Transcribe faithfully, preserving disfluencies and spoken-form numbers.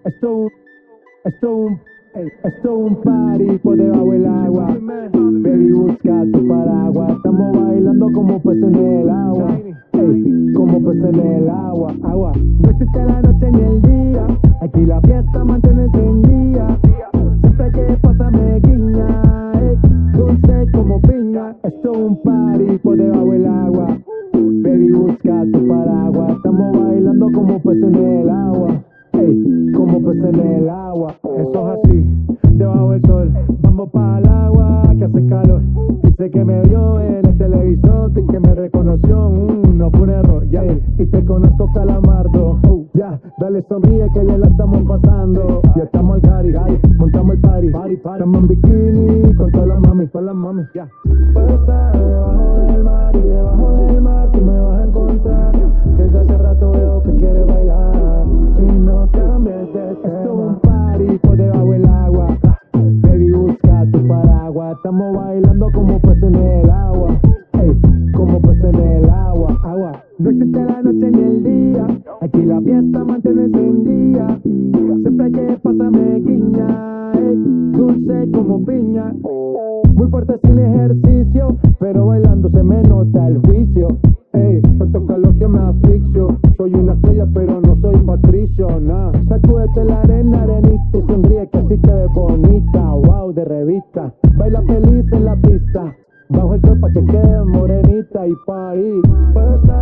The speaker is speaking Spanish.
Esto, esto, esto un party por debajo del agua. Baby, busca tu paraguas. Estamos bailando como peces en el agua. Ey, como peces en el agua, agua. No existe la noche ni el día. Aquí la fiesta mantiene encendida. Siempre que pasa me guiña. Ey, dulce como piña. Esto es un party por debajo del agua. Baby, busca tu paraguas. Estamos bailando como peces en el agua. Ey, como peces en el agua. Eso es así, debajo del sol. Vamos para el agua que hace calor. Dice que me vio en el televisor y que me reconoció. Mm, no fue un error, ya. Yeah. Y te conozco, Calamardo. Oh, ya, yeah. Dale, sonríe que bien la estamos pasando. Ya estamos al cari, montamos el party. party, party. Estamos en bikini con todas las mami, con las mami. Ya. Yeah. Puedo estar debajo del mar y debajo del mar tú me vas a encontrar. Desde hace rato veo que quieres bailar y no cambies de tema. Esto es un party por debajo del agua. Baby, busca tu paraguas. Estamos bailando como peces en el agua. Ey, como peces en el agua, agua. No existe la noche ni el día. Aquí la fiesta mantiene encendida. Siempre que pasa me guiña. Ey, dulce como piña. Muy fuerte sin ejercicio, pero bailando se me nota el juicio. Ey, tanto calor que me asfixio. Soy una estrella pero no soy Patricio, nah. Sacúdete la arena, arenita y sonríe que así te ves bonita. Wow, de revista. Baila feliz en la pista. Bajo el sol pa' que quede morenita y party. Puedo estar